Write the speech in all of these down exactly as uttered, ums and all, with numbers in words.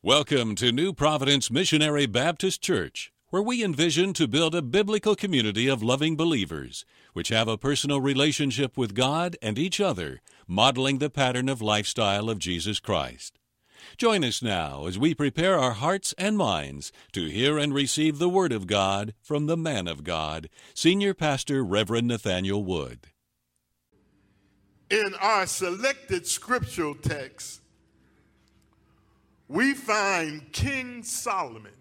Welcome to New Providence Missionary Baptist Church, where we envision to build a biblical community of loving believers, which have a personal relationship with God and each other, modeling the pattern of lifestyle of Jesus Christ. Join us now as we prepare our hearts and minds to hear and receive the Word of God from the man of God, Senior Pastor Reverend Nathaniel Wood. In our selected scriptural text, we find King Solomon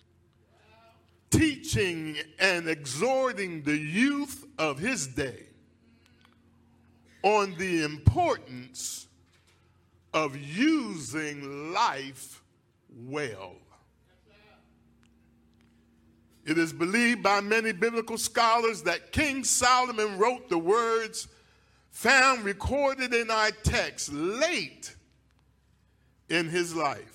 teaching and exhorting the youth of his day on the importance of using life well. It is believed by many biblical scholars that King Solomon wrote the words found recorded in our text late in his life.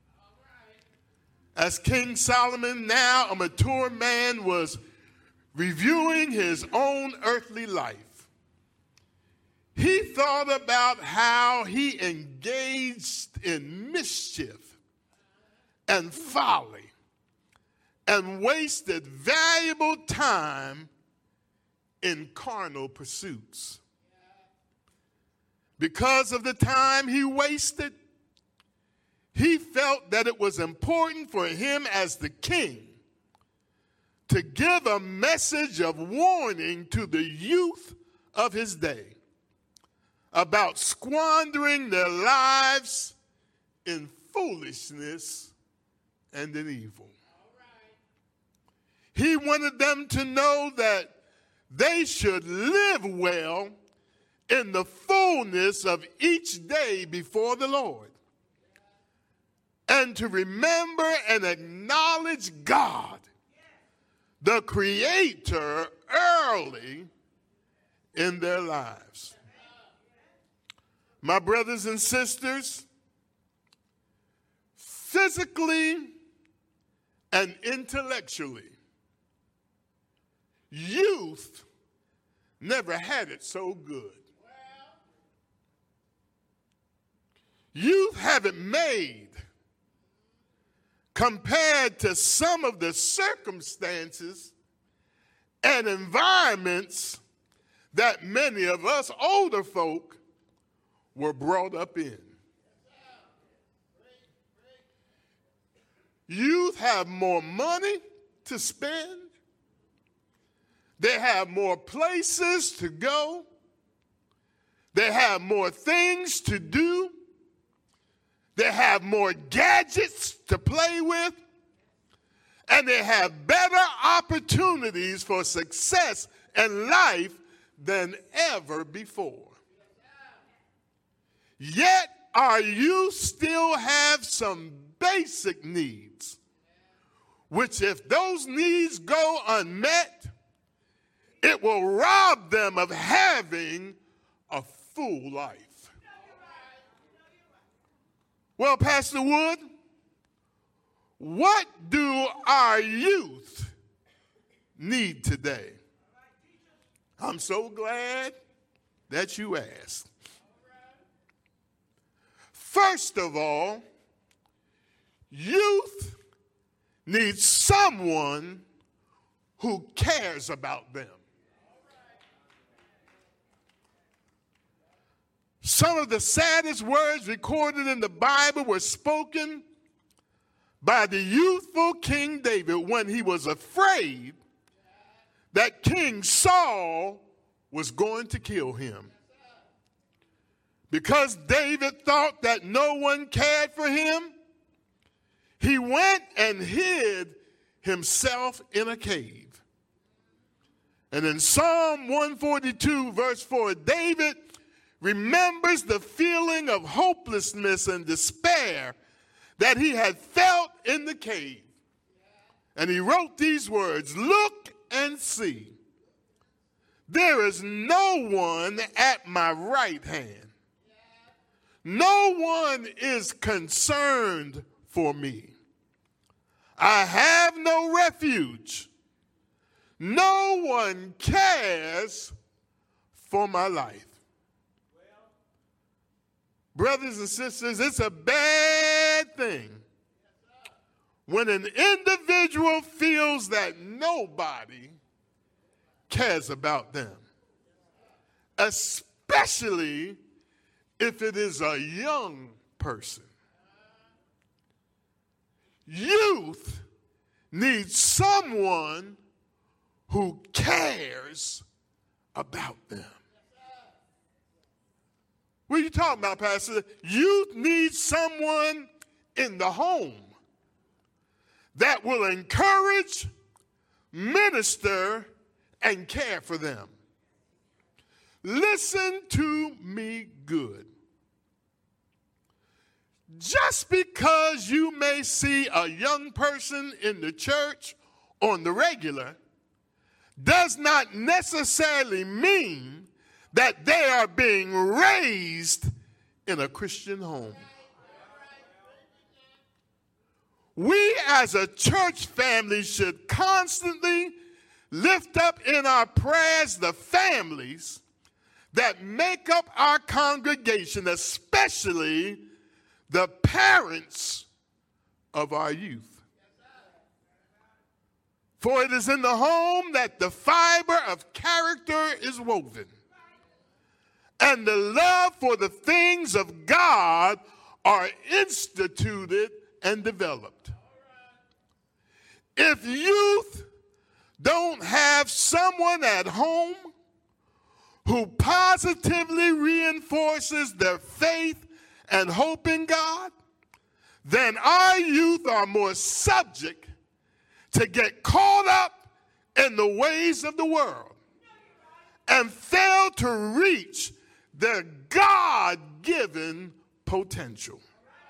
As King Solomon, now a mature man, was reviewing his own earthly life, he thought about how he engaged in mischief and folly and wasted valuable time in carnal pursuits. Because of the time he wasted, he felt that it was important for him as the king to give a message of warning to the youth of his day about squandering their lives in foolishness and in evil. He wanted them to know that they should live well in the fullness of each day before the Lord, and to remember and acknowledge God, the Creator, early in their lives. My brothers and sisters, physically and intellectually, youth never had it so good. Youth have it made compared to some of the circumstances and environments that many of us older folk were brought up in. Youth have more money to spend. They have more places to go. They have more things to do. They have more gadgets to play with, and they have better opportunities for success in life than ever before. Yet our youth still have some basic needs, which if those needs go unmet, it will rob them of having a full life. Well, Pastor Wood, what do our youth need today? I'm so glad that you asked. First of all, youth needs someone who cares about them. Some of the saddest words recorded in the Bible were spoken by the youthful King David when he was afraid that King Saul was going to kill him. Because David thought that no one cared for him, he went and hid himself in a cave. And in Psalm one forty-two, verse four, David remembers the feeling of hopelessness and despair that he had felt in the cave. And he wrote these words, "Look and see, there is no one at my right hand. No one is concerned for me. I have no refuge. No one cares for my life." Brothers and sisters, it's a bad thing when an individual feels that nobody cares about them, especially if it is a young person. Youth needs someone who cares about them. What are you talking about, Pastor? Youth needs someone in the home that will encourage, minister, and care for them. Listen to me good. Just because you may see a young person in the church on the regular does not necessarily mean that they are being raised in a Christian home. We as a church family should constantly lift up in our prayers the families that make up our congregation, especially the parents of our youth. For it is in the home that the fiber of character is woven, and the love for the things of God are instituted and developed. If youth don't have someone at home who positively reinforces their faith and hope in God, then our youth are more subject to get caught up in the ways of the world and fail to reach their God-given potential.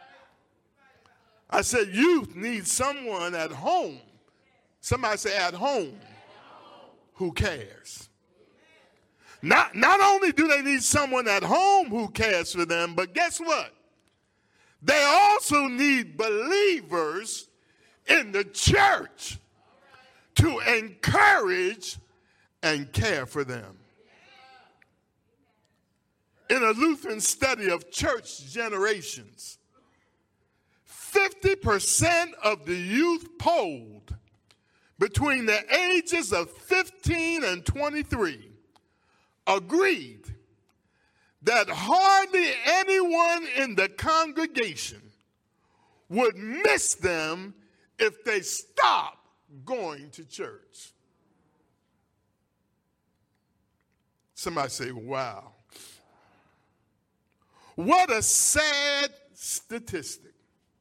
I said youth need someone at home. Somebody say at home who cares. Not, not only do they need someone at home who cares for them, but guess what? They also need believers in the church to encourage and care for them. In a Lutheran study of church generations, fifty percent of the youth polled between the ages of fifteen and twenty-three agreed that hardly anyone in the congregation would miss them if they stopped going to church. Somebody say, wow. What a sad statistic.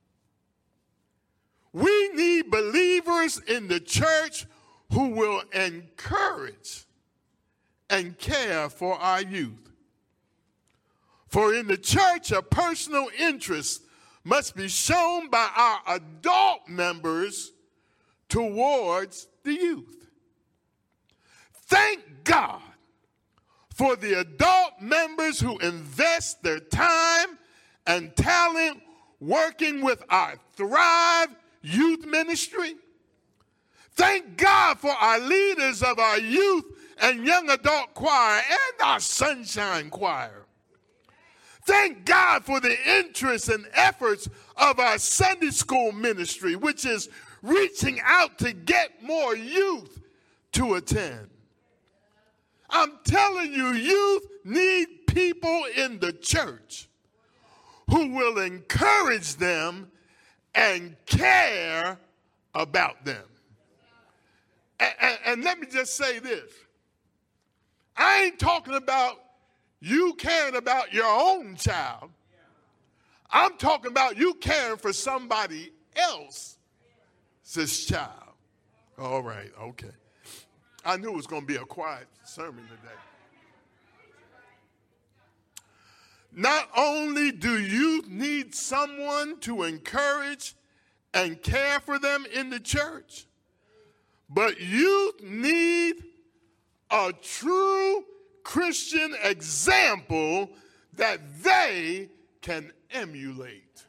We need believers in the church who will encourage and care for our youth. For in the church, a personal interest must be shown by our adult members towards the youth. Thank God for the adult members who invest their time and talent working with our Thrive Youth Ministry. Thank God for our leaders of our youth and young adult choir and our Sunshine Choir. Thank God for the interests and efforts of our Sunday school ministry, which is reaching out to get more youth to attend. I'm telling you, youth need people in the church who will encourage them and care about them. And, and, and let me just say this. I ain't talking about you caring about your own child. I'm talking about you caring for somebody else's child. All right, okay. I knew it was going to be a quiet sermon today. Not only do you need someone to encourage and care for them in the church, but you need a true Christian example that they can emulate.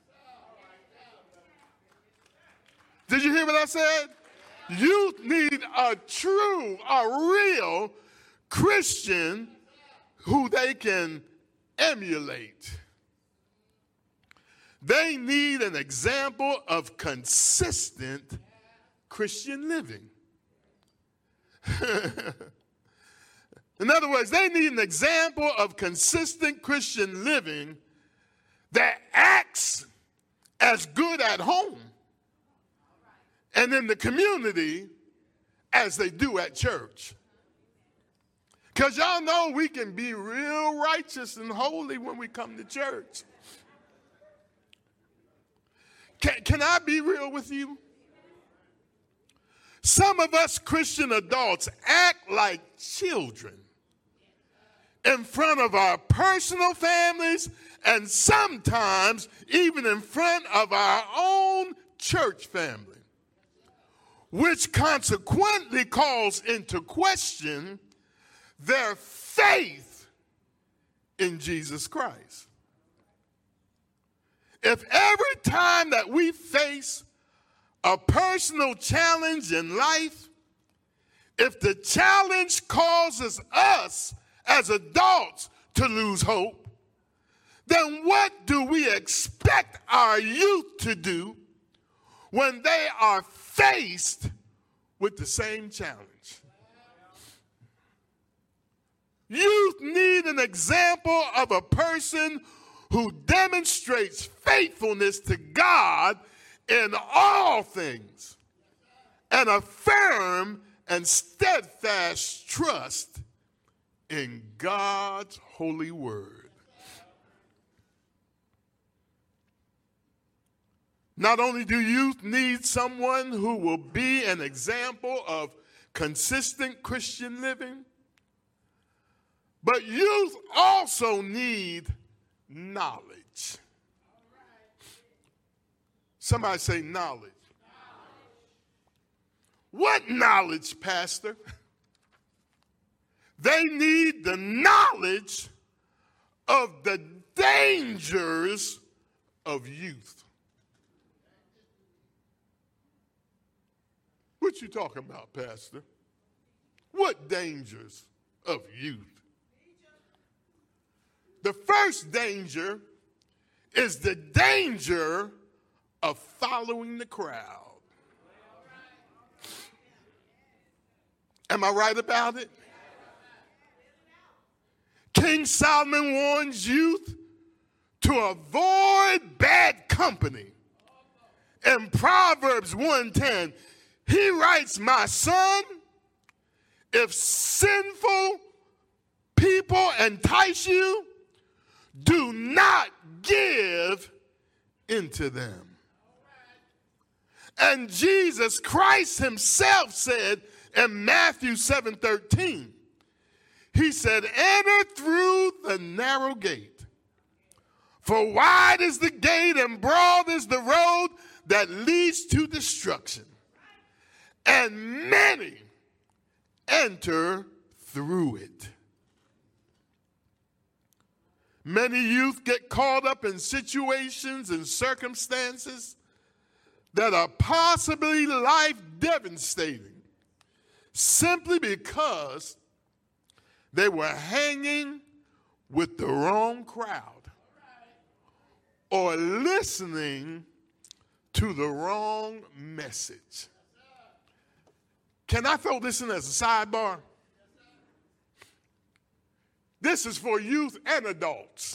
Did you hear what I said? You need a true, a real Christian who they can emulate. They need an example of consistent Christian living. In other words, they need an example of consistent Christian living that acts as good at home and in the community as they do at church. Because y'all know we can be real righteous and holy when we come to church. Can, can I be real with you? Some of us Christian adults act like children in front of our personal families and sometimes even in front of our own church family, which consequently calls into question their faith in Jesus Christ. If every time that we face a personal challenge in life, if the challenge causes us as adults to lose hope, then what do we expect our youth to do when they are faced with the same challenge? Youth need an example of a person who demonstrates faithfulness to God in all things and a firm and steadfast trust in God's holy word. Not only do youth need someone who will be an example of consistent Christian living, but youth also need knowledge. Somebody say knowledge. Knowledge. What knowledge, Pastor? They need the knowledge of the dangers of youth. What you talking about, Pastor? What dangers of youth? The first danger is the danger of following the crowd. Am I right about it? King Solomon warns youth to avoid bad company. In Proverbs one ten, he writes, "My son, if sinful people entice you, do not give into them." And Jesus Christ himself said in Matthew seven thirteen, he said, "Enter through the narrow gate. For wide is the gate and broad is the road that leads to destruction. And many enter through it." Many youth get caught up in situations and circumstances that are possibly life devastating simply because they were hanging with the wrong crowd or listening to the wrong message. Can I throw this in as a sidebar? This is for youth and adults.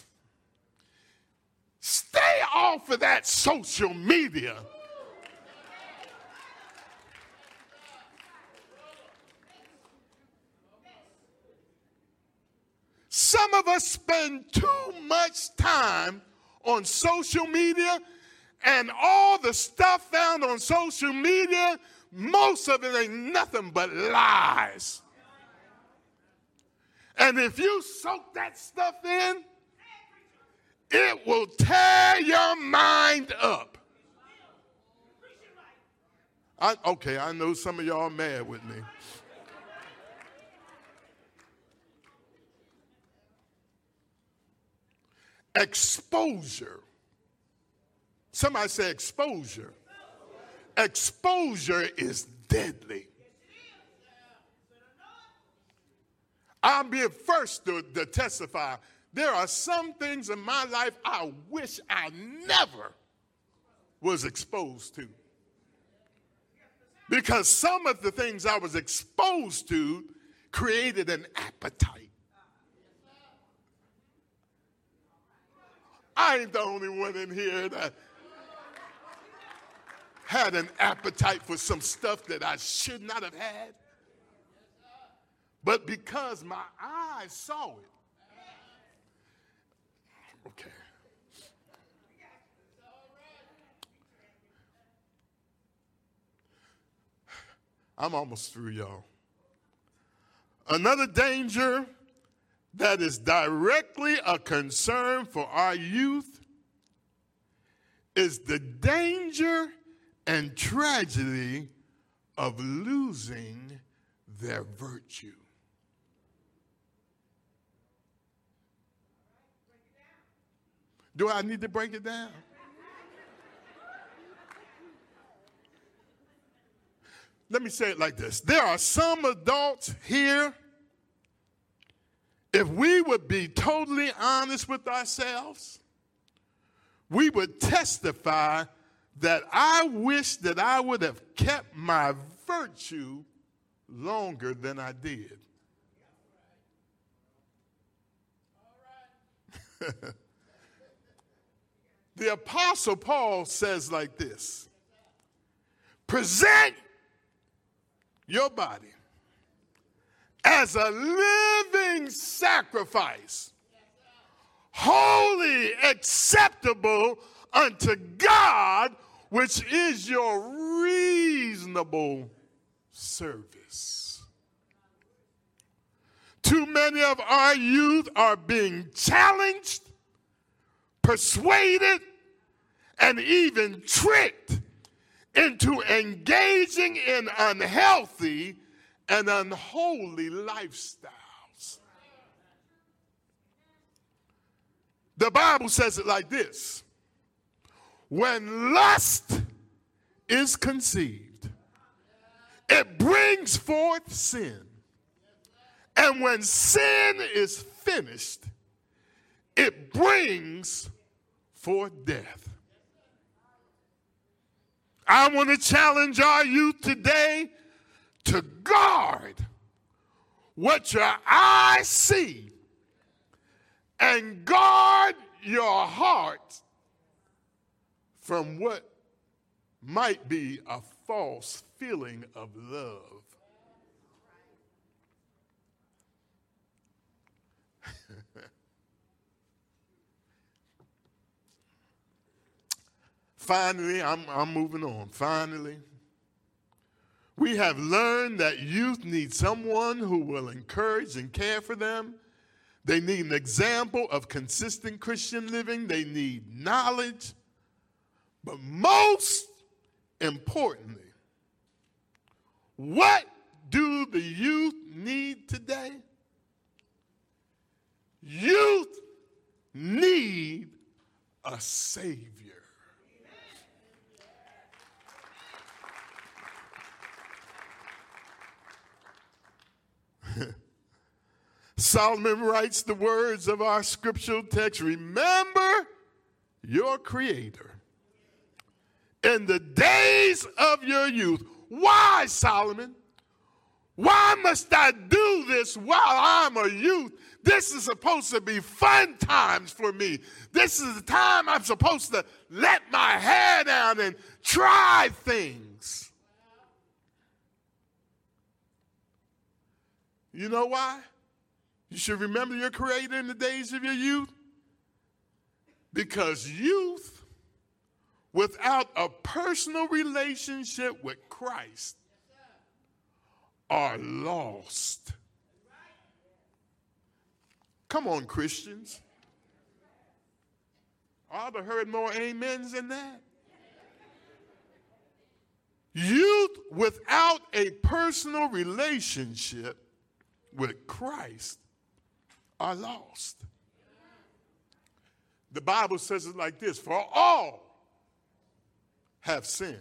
Stay off of that social media. Some of us spend too much time on social media, and all the stuff found on social media, most of it ain't nothing but lies. And if you soak that stuff in, it will tear your mind up. I, okay, I know some of y'all are mad with me. Exposure. Somebody say exposure. Exposure is deadly. I'm being first to, to testify There are some things in my life I wish I never was exposed to. Because some of the things I was exposed to created an appetite. I ain't the only one in here that had an appetite for some stuff that I should not have had. But because my eyes saw it. Okay. I'm almost through, y'all. Another danger that is directly a concern for our youth is the danger and tragedy of losing their virtue. Do I need to break it down? Let me say it like this. There are some adults here, if we would be totally honest with ourselves, we would testify that I wish that I would have kept my virtue longer than I did. The Apostle Paul says like this, present your body as a living sacrifice, holy, acceptable unto God, which is your reasonable service. Too many of our youth are being challenged, persuaded, and even tricked into engaging in unhealthy and unholy lifestyles. The Bible says it like this: when lust is conceived, it brings forth sin. And when sin is finished, it brings forth death. I want to challenge our youth today to guard what your eyes see and guard your heart from what might be a false feeling of love. Finally, I'm, I'm moving on. Finally, we have learned that youth need someone who will encourage and care for them. They need an example of consistent Christian living. They need knowledge. But most importantly, what do the youth need today? Youth need a Savior. Solomon writes the words of our scriptural text, remember your Creator in the days of your youth. Why, Solomon? Why must I do this while I'm a youth? This is supposed to be fun times for me. This is the time I'm supposed to let my hair down and try things. You know why? You should remember your Creator in the days of your youth. Because youth, without a personal relationship with Christ, are lost. Come on, Christians. I ought to heard more amens than that. Youth without a personal relationship with Christ are lost. The Bible says it like this: for all have sinned.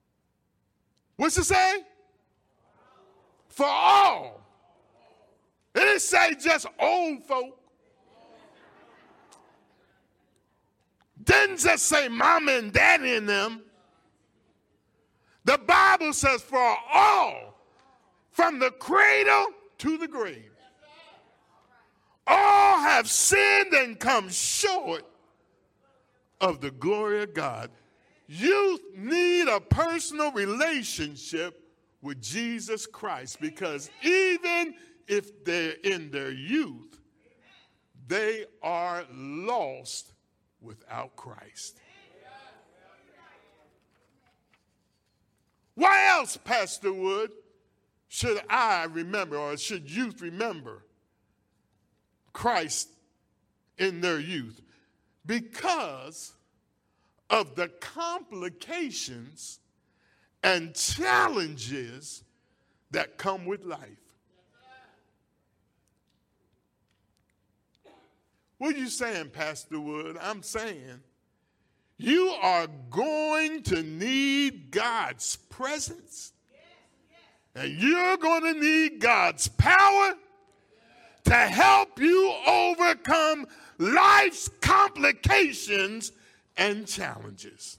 What's it say? For all It didn't say just old folk. Didn't just say mama and daddy in them. The Bible says for all, from the cradle to the grave, all have sinned and come short of the glory of God. Youth need a personal relationship with Jesus Christ, because even if they're in their youth, they are lost without Christ. Why else, Pastor Wood, should I remember, or should youth remember Christ in their youth? Because of the complications and challenges that come with life. What are you saying, Pastor Wood? I'm saying you are going to need God's presence, and you're going to need God's power to help you overcome life's complications and challenges.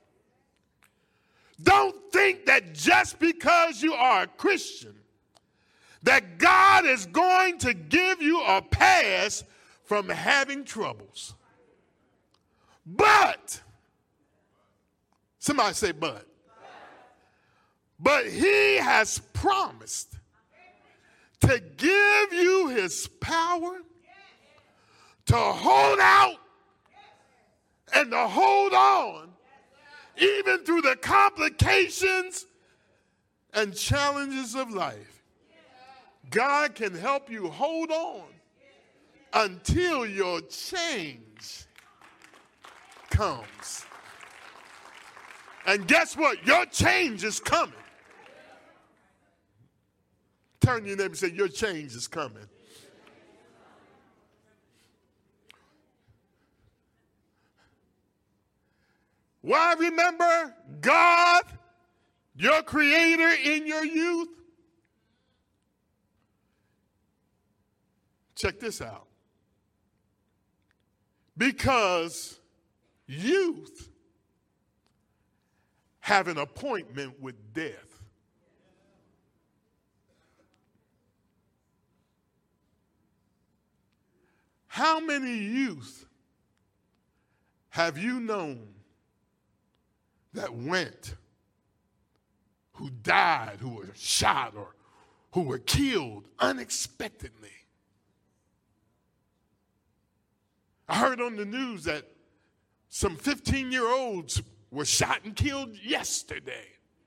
Don't think that just because you are a Christian, that God is going to give you a pass from having troubles. But, somebody say but. But he has promised to give you his power to hold out and to hold on even through the complications and challenges of life. God can help you hold on until your change comes. And guess what? Your change is coming. Turn to your neighbor and say, your change is coming. Why remember God, your creator, in your youth? Check this out. Because youth have an appointment with death. How many youth have you known that went, who died, who were shot, or who were killed unexpectedly? I heard on the news that some fifteen-year-olds were shot and killed yesterday.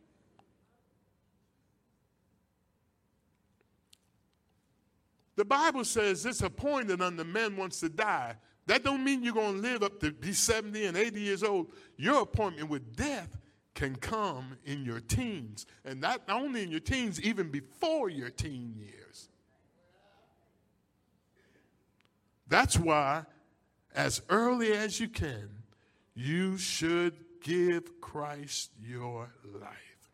The Bible says it's appointed unto men once to die. That don't mean you're going to live up to be seventy and eighty years old. Your appointment with death can come in your teens. And not only in your teens, even before your teen years. That's why, as early as you can, you should give Christ your life.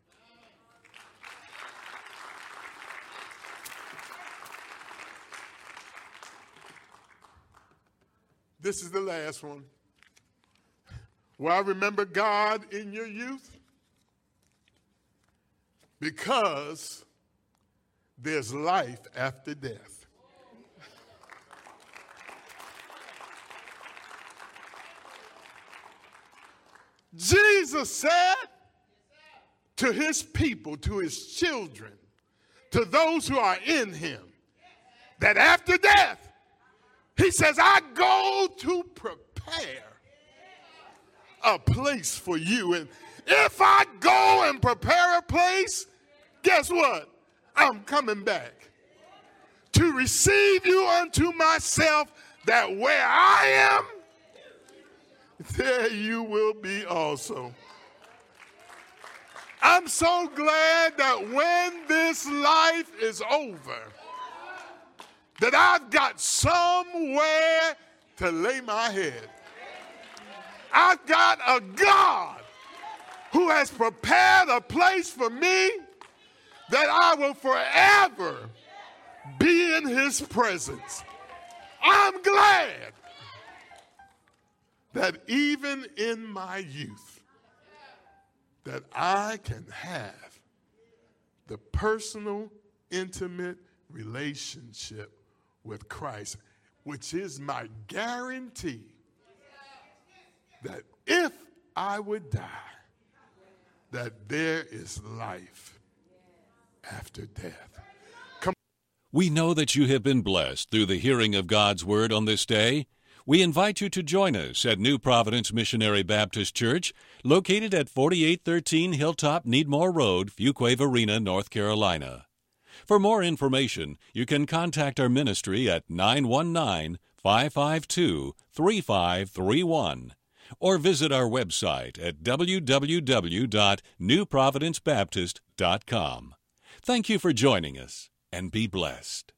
This is the last one. Well, remember God in your youth? Because there's life after death. Jesus said to his people, to his children, to those who are in him, that after death, he says, I go to prepare a place for you. And if I go and prepare a place, guess what? I'm coming back to receive you unto myself, that where I am, there you will be also. I'm so glad that when this life is over, that I've got somewhere to lay my head. I've got a God who has prepared a place for me that I will forever be be in his presence. I'm glad that even in my youth, that I can have the personal, intimate relationship with Christ, which is my guarantee that if I would die, that there is life after death. Come. We know that you have been blessed through the hearing of God's Word on this day. We invite you to join us at New Providence Missionary Baptist Church, located at forty-eight thirteen Hilltop Needmore Road, Fuquay Varina, North Carolina. For more information, you can contact our ministry at nine one nine, five five two, three five three one or visit our website at w w w dot new providence baptist dot com. Thank you for joining us, and be blessed.